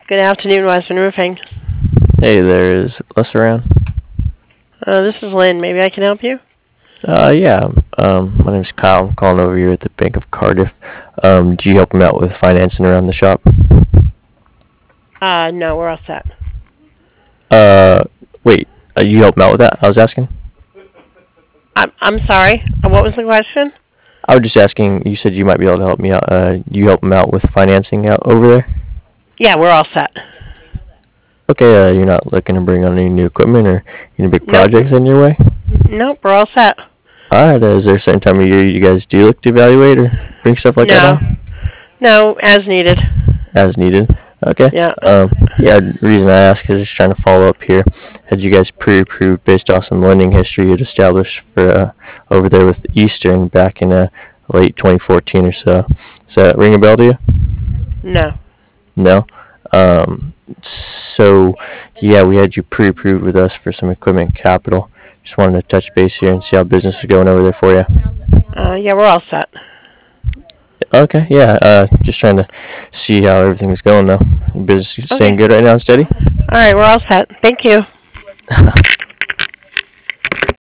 Good afternoon, Western Roofing. Hey there, is Les around? This is Lynn. Maybe I can help you? Yeah. My name's Kyle. I'm calling over here at the Bank of Cardiff. Do you help him out with financing around the shop? No, we're all set. Uh, Wait. You help him out with that? I was asking. I'm sorry. What was the question? I was just asking. You said you might be able to help me out. You help him out with financing out over there? Yeah, we're all set. Okay. You're not looking to bring on any new equipment or any big Nope. projects in your way? Nope, we're all set. All right. Is there a certain time of year you guys do look to evaluate or bring stuff like that No. on? No, as needed. As needed. Okay. Yeah. Yeah, the reason I ask is just trying to follow up here. Had you guys pre-approved based off some lending history you'd established for over there with Eastern back in late 2014 or so? Does that ring a bell to you? No. No. So yeah, we had you pre-approved with us for some equipment capital. Just wanted to touch base here and see how business is going over there for you. Yeah, we're all set. Okay, yeah. Just trying to see how everything's going though. Business Okay. staying good right now and steady. All right, we're all set. Thank you.